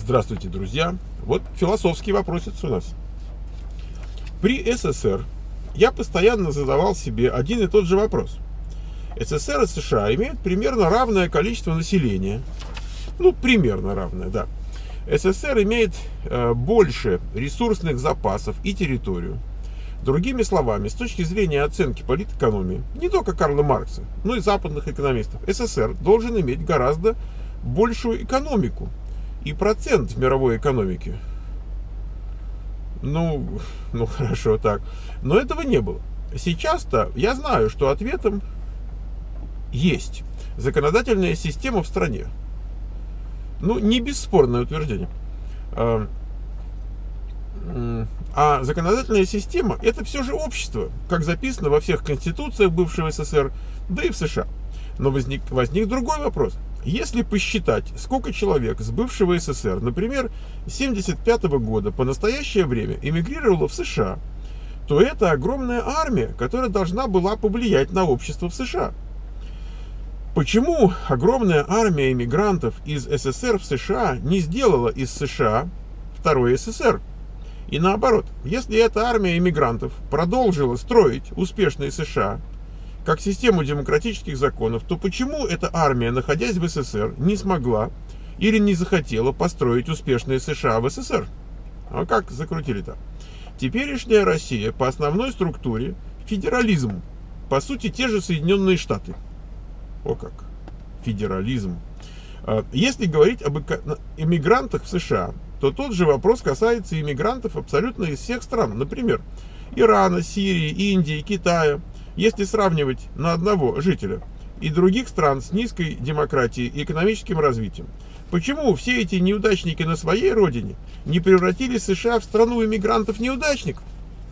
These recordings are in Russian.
Здравствуйте, друзья. Вот философский вопросец у нас. При СССР я постоянно задавал себе один и тот же вопрос. СССР и США имеют примерно равное количество населения. Ну, примерно равное, да. СССР имеет больше ресурсных запасов и территорию. Другими словами, с точки зрения оценки политэкономии, не только Карла Маркса, но и западных экономистов, СССР должен иметь гораздо большую экономику и процент в мировой экономике. Ну хорошо так. Но этого не было. Сейчас-то я знаю, что ответом есть законодательная система в стране. Ну, не бесспорное утверждение. А законодательная система — это все же общество, как записано во всех конституциях бывшего СССР, да и в США. Но возник другой вопрос. Если посчитать, сколько человек с бывшего СССР, например, с 1975 года по настоящее время эмигрировало в США, то это огромная армия, которая должна была повлиять на общество в США. Почему огромная армия эмигрантов из СССР в США не сделала из США второй СССР? И наоборот, если эта армия эмигрантов продолжила строить успешные США как систему демократических законов, то почему эта армия, находясь в СССР, не смогла или не захотела построить успешные США в СССР? А как закрутили-то? Теперешняя Россия по основной структуре федерализм. По сути, те же Соединенные Штаты. О как! Федерализм. Если говорить об эмигрантах в США, то тот же вопрос касается иммигрантов абсолютно из всех стран. Например, Ирана, Сирии, Индии, Китая. Если сравнивать на одного жителя и других стран с низкой демократией и экономическим развитием, почему все эти неудачники на своей родине не превратили США в страну иммигрантов-неудачников?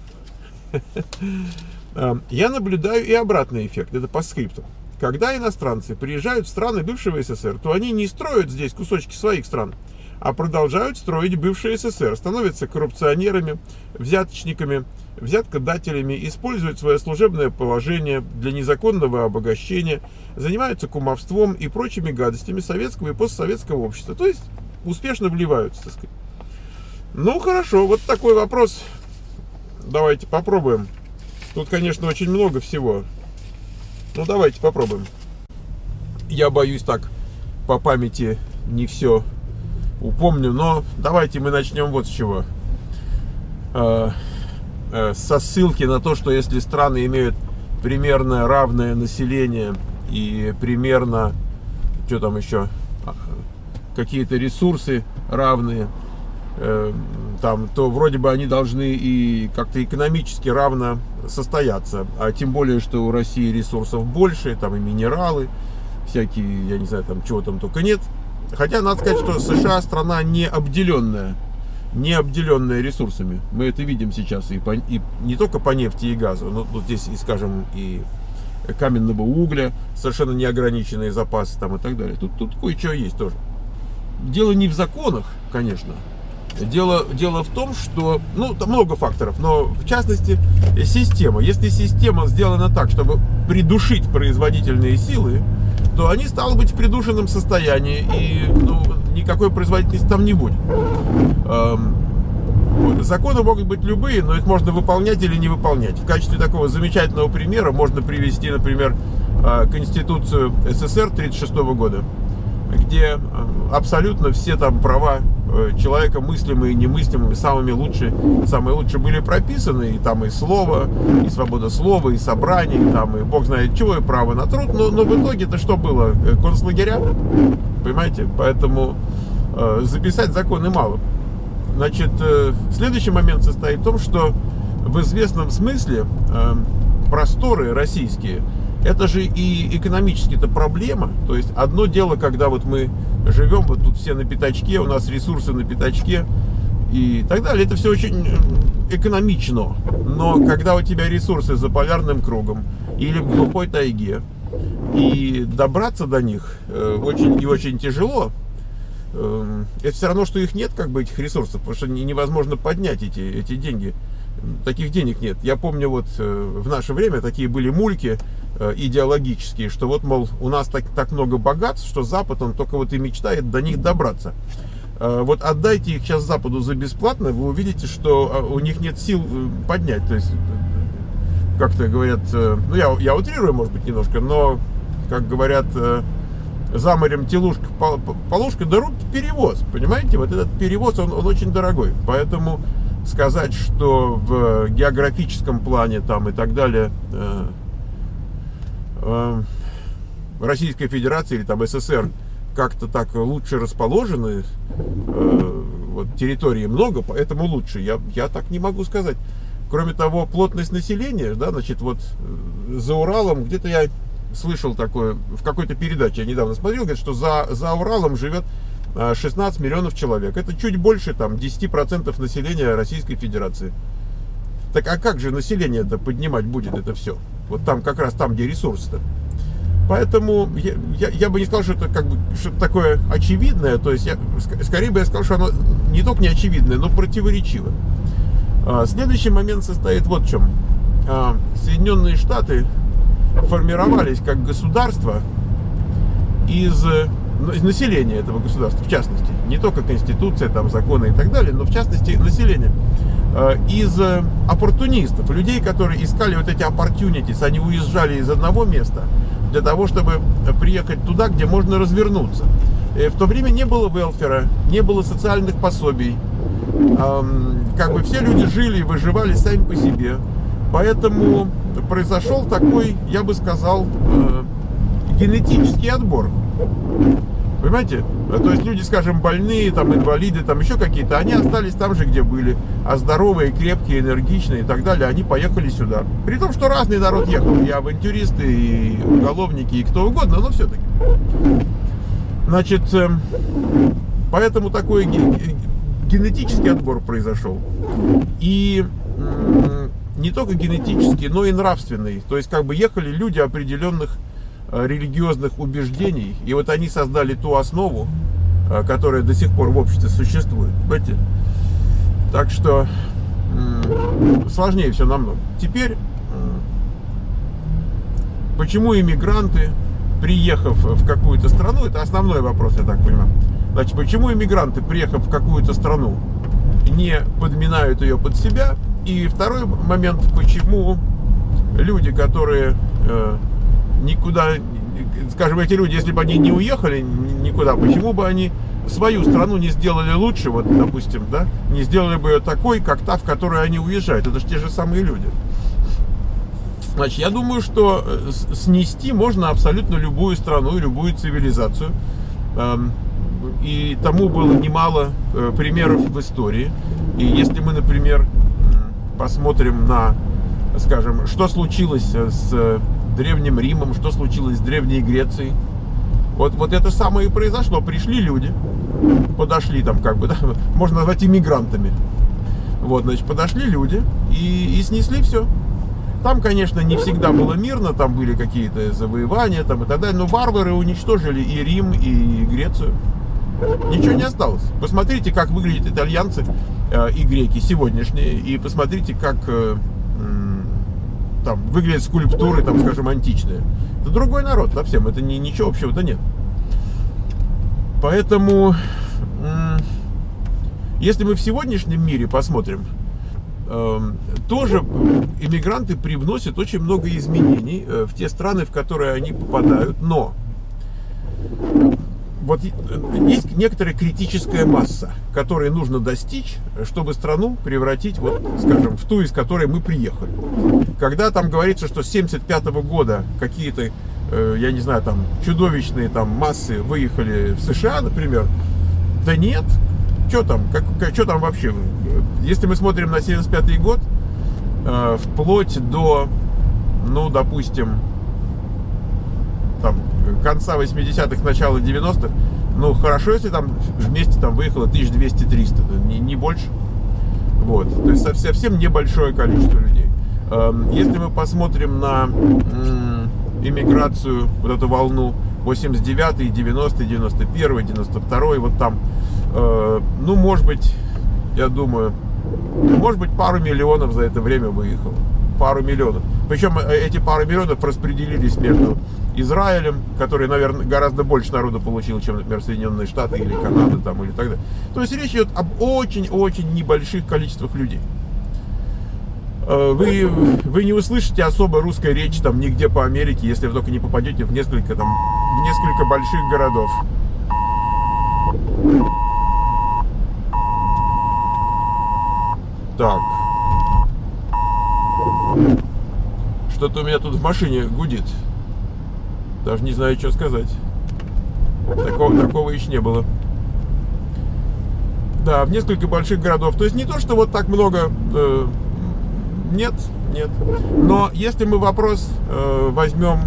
Я наблюдаю и обратный эффект, это по скрипту. Когда иностранцы приезжают в страны бывшего СССР, то они не строят здесь кусочки своих стран, а продолжают строить бывший СССР, становятся коррупционерами, взяточниками, взяткодателями, используют свое служебное положение для незаконного обогащения, занимаются кумовством и прочими гадостями советского и постсоветского общества. То есть успешно вливаются, так сказать. Ну хорошо, вот такой вопрос. Давайте попробуем. Тут, конечно, очень много всего. Ну давайте попробуем. Я боюсь так по памяти не все упомню, но давайте мы начнем вот с чего. Со ссылки на то, что если страны имеют примерно равное население и примерно, что там еще, какие-то ресурсы равные, там, то вроде бы они должны и как-то экономически равно состояться. А тем более, что у России ресурсов больше, там и минералы, всякие, я не знаю, там чего там только нет. Хотя надо сказать, что США страна не обделенная ресурсами. Мы это видим сейчас и не только по нефти и газу, но вот здесь, и, скажем, и каменного угля, совершенно неограниченные запасы там и так далее. Тут кое-что есть тоже. Дело не в законах, конечно. Дело в том, что, ну, там много факторов, но в частности система. Если система сделана так, чтобы придушить производительные силы, то они, стало быть, в придушенном состоянии, и никакой производительности там не будет. Законы могут быть любые, но их можно выполнять или не выполнять. В качестве такого замечательного примера можно привести, например, Конституцию СССР 1936 года, где абсолютно все там права человека, мыслимые и немыслимые, самые лучшие были прописаны, и там и слово, и свобода слова, и собраний, там и бог знает чего, и право на труд, но в итоге-то что было? Концлагеря, понимаете? Поэтому записать законы мало. Значит, следующий момент состоит в том, что в известном смысле просторы российские — это же и экономически-то проблема. То есть одно дело, когда вот мы живем, вот тут все на пятачке, у нас ресурсы на пятачке и так далее. Это все очень экономично. Но когда у тебя ресурсы за полярным кругом или в глухой тайге, и добраться до них очень тяжело, это все равно, что их нет, как бы, этих ресурсов, потому что невозможно поднять эти деньги. Таких денег нет. Я помню, вот в наше время такие были мульки идеологические, что вот, мол, у нас так много богатств, что Запад, он только вот и мечтает до них добраться. Вот отдайте их сейчас Западу за бесплатно, вы увидите, что у них нет сил поднять. То есть, как-то говорят, ну я утрирую, может быть, немножко, но, как говорят, за морем телушка, полушка, да руки перевоз, понимаете? Вот этот перевоз, он очень дорогой. Поэтому сказать, что в географическом плане там и так далее Российская Федерация или там СССР как-то так лучше расположены, вот территории много, поэтому лучше, я так не могу сказать. Кроме того, плотность населения, да, значит, вот за Уралом, где-то я слышал такое, в какой-то передаче я недавно смотрел, говорит, что за Уралом живет 16 миллионов человек. Это чуть больше там 10% населения Российской Федерации. Так а как же население это поднимать будет это все? Вот там как раз там, где ресурсы-то. Поэтому я бы не сказал, что это как бы что-то такое очевидное. То есть скорее бы я сказал, что оно не только не очевидное, но противоречиво. Следующий момент состоит вот в чем. Соединенные Штаты формировались как государство из населения этого государства, в частности, не только конституция, там, законы и так далее, но в частности население, из оппортунистов, людей, которые искали вот эти opportunities, они уезжали из одного места для того, чтобы приехать туда, где можно развернуться. И в то время не было велфера, не было социальных пособий, как бы все люди жили и выживали сами по себе, поэтому произошел такой, я бы сказал, генетический отбор. Понимаете? То есть люди, скажем, больные, там, инвалиды, там еще какие-то, они остались там же, где были. А здоровые, крепкие, энергичные и так далее, они поехали сюда. При том, что разный народ ехал. И авантюристы, и уголовники, и кто угодно, но все-таки. Значит, поэтому такой генетический отбор произошел. И не только генетический, но и нравственный. То есть, как бы ехали люди определенных религиозных убеждений, и вот они создали ту основу, которая до сих пор в обществе существует. Понимаете? Так что сложнее все намного. Теперь, почему иммигранты, приехав в какую-то страну, это основной вопрос, я так понимаю. Значит, почему иммигранты, приехав в какую-то страну, не подминают ее под себя? И второй момент, почему люди, которые никуда, скажем, эти люди, если бы они не уехали никуда, почему бы они свою страну не сделали лучше, вот, допустим, да, не сделали бы ее такой, как та, в которую они уезжают. Это же те же самые люди. Значит, я думаю, что снести можно абсолютно любую страну и любую цивилизацию. И тому было немало примеров в истории. И если мы, например, посмотрим на, скажем, что случилось с Древним Римом, что случилось с Древней Грецией. Вот это самое и произошло. Пришли люди, подошли там, как бы, да, можно назвать иммигрантами. Вот, значит, подошли люди и снесли все. Там, конечно, не всегда было мирно, там были какие-то завоевания там, и так далее, но варвары уничтожили и Рим, и Грецию. Ничего не осталось. Посмотрите, как выглядят итальянцы и греки сегодняшние, и посмотрите, как там выглядят скульптуры, там, скажем, античные. Это другой народ совсем, это ничего общего-то нет. Поэтому, если мы в сегодняшнем мире посмотрим, тоже иммигранты привносят очень много изменений в те страны, в которые они попадают, но вот есть некоторая критическая масса, которой нужно достичь, чтобы страну превратить, вот, скажем, в ту, из которой мы приехали. Когда там говорится, что с 1975 года какие-то, я не знаю, там чудовищные там массы выехали в США, например, да нет, что там, что там вообще? Если мы смотрим на 1975 год, вплоть до, ну, допустим, там, конца 80-х, начала 90-х, ну, хорошо, если там вместе там выехало 1200-300, не больше. Вот, то есть совсем небольшое количество людей. Если мы посмотрим на иммиграцию, вот эту волну 89-й, 90-й, 91-й, 92-й, вот там, ну, может быть, я думаю, может быть, пару миллионов за это время выехало. пару миллионов. Причем эти пару миллионов распределились между Израилем, который, наверное, гораздо больше народу получил, чем, например, Соединенные Штаты или Канада там, или так далее. То есть речь идет об очень-очень небольших количествах людей. Вы не услышите особо русской речи там нигде по Америке, если вы только не попадете в несколько больших городов. Так. Что-то у меня тут в машине гудит. Даже не знаю, что сказать. Такого еще не было. Да, в несколько больших городов. То есть не то, что вот так много. Нет. Но если мы вопрос возьмем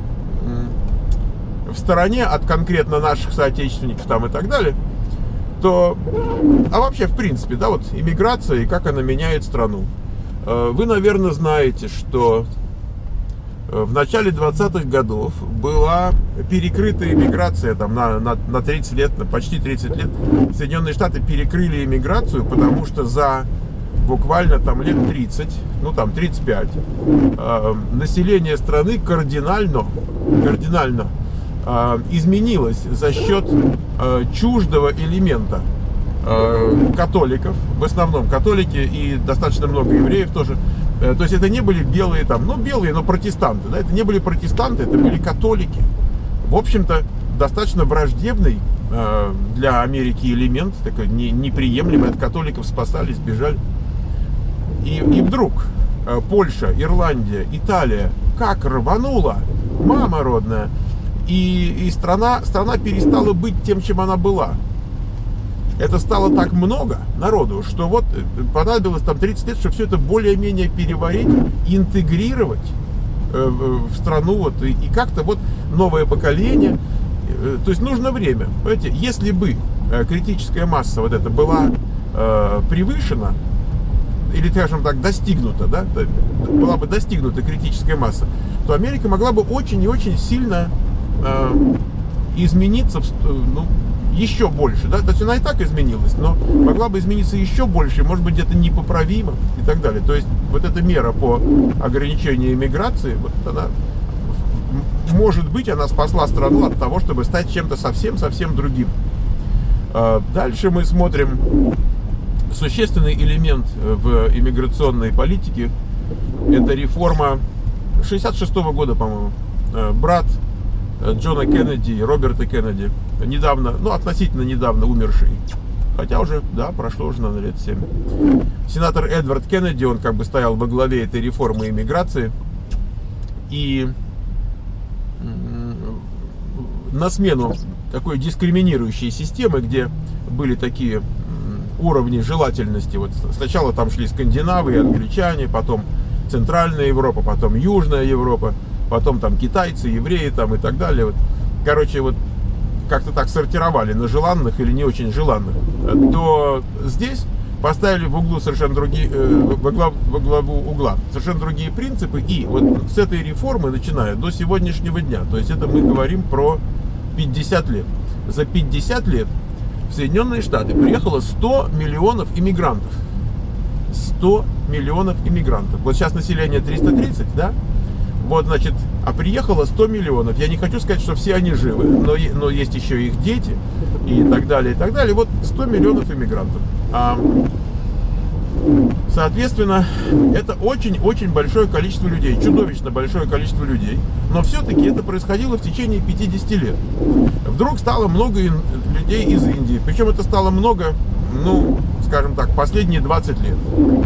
в стороне от конкретно наших соотечественников там и так далее, то, а вообще в принципе, да, вот иммиграция и как она меняет страну. Вы, наверное, знаете, что в начале 20-х годов была перекрыта иммиграция там, на 30 лет, на почти 30 лет. Соединенные Штаты перекрыли иммиграцию, потому что за буквально там лет 30, ну там 35, население страны кардинально изменилось за счет чуждого элемента католиков, в основном католики и достаточно много евреев тоже. То есть это не были белые там, ну белые, но протестанты, да, это не были протестанты, это были католики. В общем-то, достаточно враждебный для Америки элемент, такой неприемлемый, от католиков спасались, бежали. И вдруг Польша, Ирландия, Италия как рванула, мама родная, и страна перестала быть тем, чем она была. Это стало так много народу, что вот понадобилось там 30 лет, чтобы все это более-менее переварить, интегрировать в страну, вот, и как-то вот новое поколение. То есть нужно время. Понимаете, если бы критическая масса вот эта была превышена, или, скажем так, достигнута, да, была бы достигнута критическая масса, то Америка могла бы очень и очень сильно измениться, ну, еще больше, да, то есть она и так изменилась, но могла бы измениться еще больше, может быть, где-то непоправимо и так далее. То есть вот эта мера по ограничению иммиграции, вот она, может быть, она спасла страну от того, чтобы стать чем-то совсем другим. Дальше мы смотрим существенный элемент в иммиграционной политике. Это реформа 66-го года, по-моему, брат Джона Кеннеди, Роберта Кеннеди, недавно, ну, относительно недавно умерший, хотя уже, да, прошло уже, наверное, лет 7. Сенатор Эдвард Кеннеди, он как бы стоял во главе этой реформы иммиграции, и на смену такой дискриминирующей системы, где были такие уровни желательности, вот сначала там шли скандинавы и англичане, потом Центральная Европа, потом Южная Европа, потом там китайцы, евреи там и так далее. Вот. Короче, вот как-то так сортировали на желанных или не очень желанных. То здесь поставили в углу совершенно другие, во главу угла совершенно другие принципы. И вот с этой реформы, начиная до сегодняшнего дня, то есть это мы говорим про 50 лет. За 50 лет в Соединенные Штаты приехало 100 миллионов иммигрантов. 100 миллионов иммигрантов. Вот сейчас население 330, да? Вот, значит, а приехало 100 миллионов. Я не хочу сказать, что все они живы, но есть еще их дети и так далее, и так далее. Вот 100 миллионов иммигрантов. Соответственно, это очень-очень большое количество людей, чудовищно большое количество людей. Но все-таки это происходило в течение 50 лет. Вдруг стало много людей из Индии. Причем это стало много, ну, скажем так, последние 20 лет.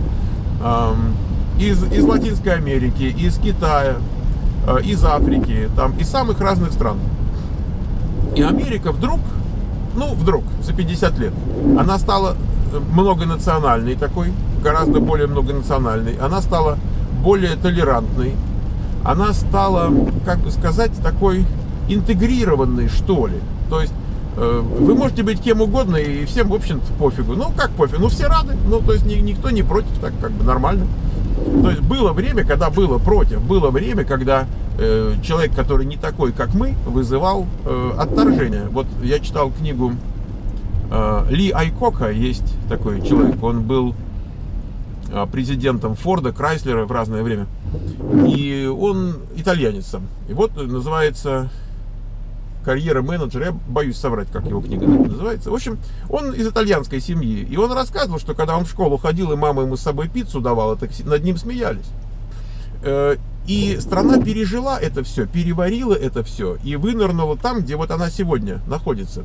Из Латинской Америки, из Китая, из Африки, там, из самых разных стран. И Америка вдруг за 50 лет, она стала многонациональной такой, гораздо более многонациональной. Она стала более толерантной. Она стала, как бы сказать, такой интегрированной, что ли. То есть вы можете быть кем угодно, и всем, в общем-то, пофигу. Ну, как пофиг? Ну, все рады. Ну, то есть никто не против, так как бы нормально. То есть было время, когда было против. Было время, когда человек, который не такой, как мы, вызывал отторжение. Вот я читал книгу Ли Айкока, есть такой человек. Он был президентом Форда, Крайслера в разное время. И он итальянец сам. И вот называется «Карьера менеджера». Я боюсь соврать, как его книга называется. В общем, он из итальянской семьи. И он рассказывал, что когда он в школу ходил, и мама ему с собой пиццу давала, так над ним смеялись. И страна пережила это все, переварила это все и вынырнула там, где вот она сегодня находится.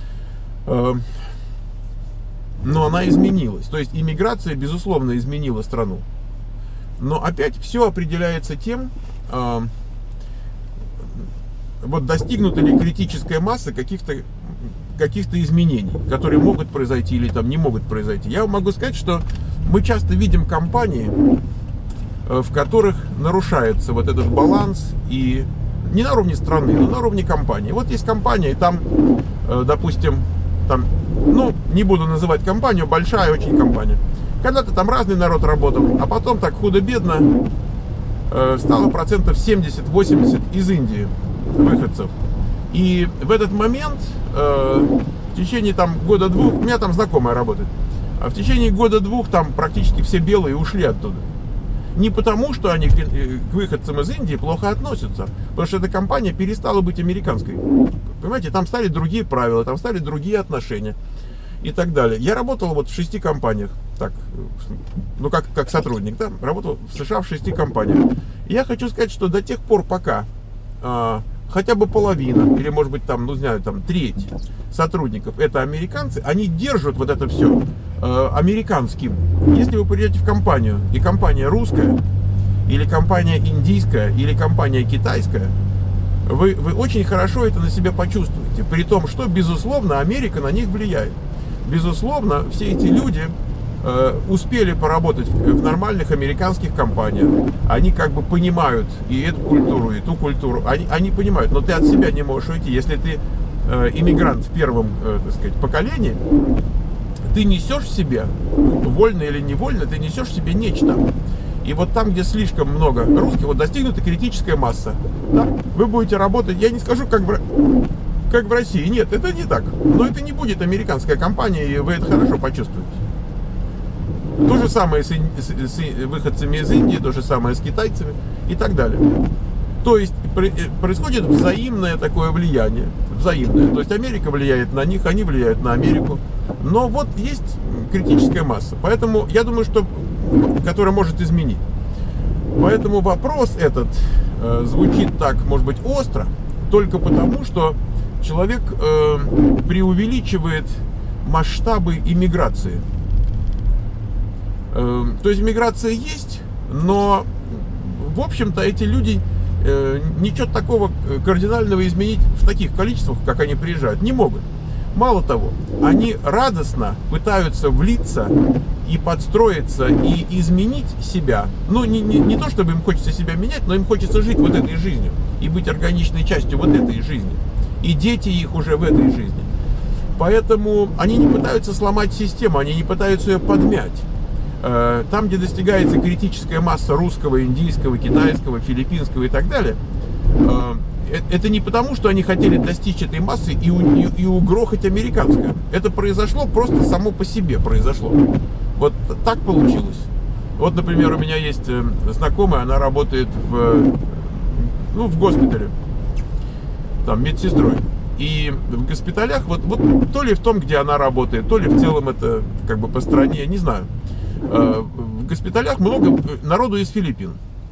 Но она изменилась. То есть иммиграция, безусловно, изменила страну. Но опять все определяется тем, вот достигнута ли критическая масса каких-то изменений, которые могут произойти или там не могут произойти. Я могу сказать, что мы часто видим компании, в которых нарушается вот этот баланс, и не на уровне страны, но на уровне компании. Вот есть компания, и там, допустим, там, ну, не буду называть компанию, большая очень компания. Когда-то там разный народ работал, а потом так худо-бедно стало процентов 70-80 из Индии выходцев. И в этот момент, в течение там года-двух, у меня там знакомая работает, а в течение года-двух там практически все белые ушли оттуда. Не потому, что они к выходцам из Индии плохо относятся, потому что эта компания перестала быть американской. Понимаете, там стали другие правила, там стали другие отношения и так далее. Я работал вот в 6 компаниях, так, ну как сотрудник, да, работал в США в 6 компаниях. И я хочу сказать, что до тех пор, пока хотя бы половина, или может быть там, ну знаю, там треть сотрудников это американцы, они держат вот это все американским. Если вы придете в компанию, и компания русская, или компания индийская, или компания китайская, вы очень хорошо это на себя почувствуете. При том, что, безусловно, Америка на них влияет. Безусловно, все эти люди успели поработать в нормальных американских компаниях. Они как бы понимают и эту культуру, и ту культуру. Они понимают, но ты от себя не можешь уйти. Если ты иммигрант в первом, так сказать, поколении, ты несешь в себе, вольно или невольно, ты несешь в себе нечто. И вот там, где слишком много русских, вот достигнута критическая масса, да, вы будете работать, я не скажу, как в России, нет, это не так. Но это не будет американская компания, и вы это хорошо почувствуете. То же самое с выходцами из Индии, то же самое с китайцами и так далее. То есть происходит взаимное такое влияние, взаимное. То есть Америка влияет на них, они влияют на Америку. Но вот есть критическая масса, поэтому я думаю, что которая может изменить. Поэтому вопрос этот звучит так, может быть, остро, только потому, что человек преувеличивает масштабы иммиграции. То есть миграция есть, но в общем-то эти люди ничего такого кардинального изменить в таких количествах, как они приезжают, не могут. Мало того, они радостно пытаются влиться и подстроиться, и изменить себя. Ну, не то, чтобы им хочется себя менять, но им хочется жить вот этой жизнью и быть органичной частью вот этой жизни. И дети их уже в этой жизни. Поэтому они не пытаются сломать систему, они не пытаются ее подмять. Там, где достигается критическая масса русского, индийского, китайского, филиппинского и так далее, это не потому, что они хотели достичь этой массы и угрохать американское. Это произошло просто само по себе произошло. Вот так получилось. Вот, например, у меня есть знакомая, она работает в госпитале, там, медсестрой. И в госпиталях, вот то ли в том, где она работает, то ли в целом это как бы по стране, не знаю. В госпиталях много народу из Филиппин.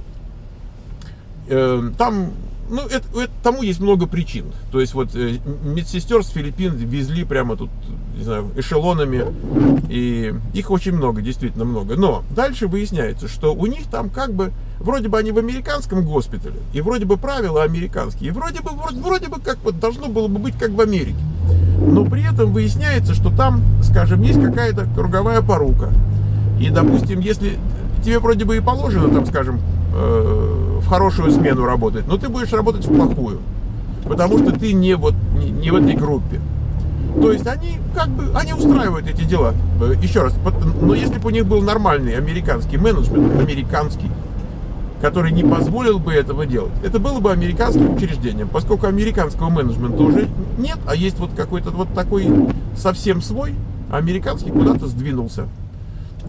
Там, ну, тому есть много причин. То есть вот медсестер с Филиппин везли прямо тут, не знаю, эшелонами, и их очень много, действительно много. Но дальше выясняется, что у них там как бы, вроде бы они в американском госпитале, и вроде бы правила американские, и вроде бы как вот должно было бы быть как в Америке. Но при этом выясняется, что там, скажем, есть какая-то круговая порука. И, допустим, если тебе вроде бы и положено, там, скажем, в хорошую смену работать, но ты будешь работать в плохую, потому что ты не в этой группе. То есть они как бы, они устраивают эти дела. Еще раз, но если бы у них был нормальный американский менеджмент, который не позволил бы этого делать, это было бы американским учреждением. Поскольку американского менеджмента уже нет, а есть вот какой-то вот такой совсем свой, американский куда-то сдвинулся.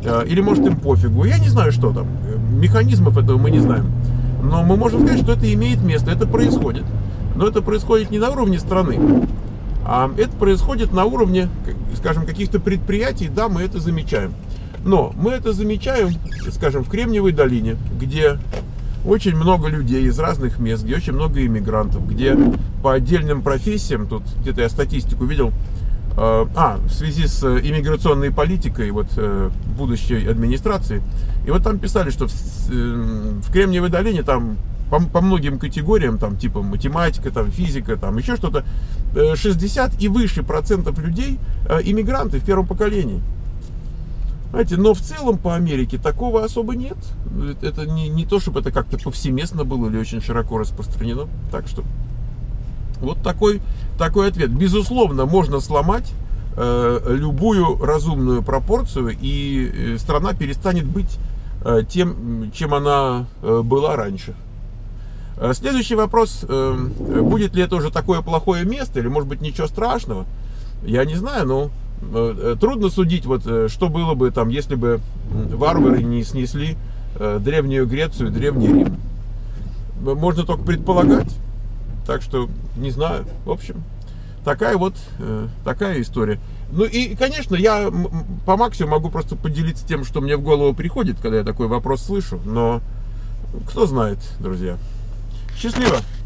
Или может им пофигу. Я не знаю, что там. Механизмов этого мы не знаем. Но мы можем сказать, что это имеет место, это происходит. Но это происходит не на уровне страны, а это происходит на уровне, скажем, каких-то предприятий. Да, мы это замечаем. Но мы это замечаем, скажем, в Кремниевой долине, где очень много людей из разных мест, где очень много иммигрантов, где по отдельным профессиям, тут где-то я статистику видел, в связи с иммиграционной политикой вот, будущей администрации, и вот там писали, что в Кремниевой долине там по многим категориям, там типа математика, там физика, там еще что-то, 60 и выше процентов людей иммигранты в первом поколении. Знаете, но в целом по Америке такого особо нет. Это не то, чтобы это как-то повсеместно было или очень широко распространено. Так что вот такой ответ. Безусловно, можно сломать любую разумную пропорцию, и страна перестанет быть тем, чем она была раньше. Следующий вопрос. Будет ли это уже такое плохое место, или может быть ничего страшного? Я не знаю, но трудно судить, вот, что было бы там, если бы варвары не снесли Древнюю Грецию, Древний Рим. Можно только предполагать. Так что, не знаю. В общем, такая история. Ну и, конечно, я по максимуму могу просто поделиться тем, что мне в голову приходит, когда я такой вопрос слышу. Но кто знает, друзья. Счастливо!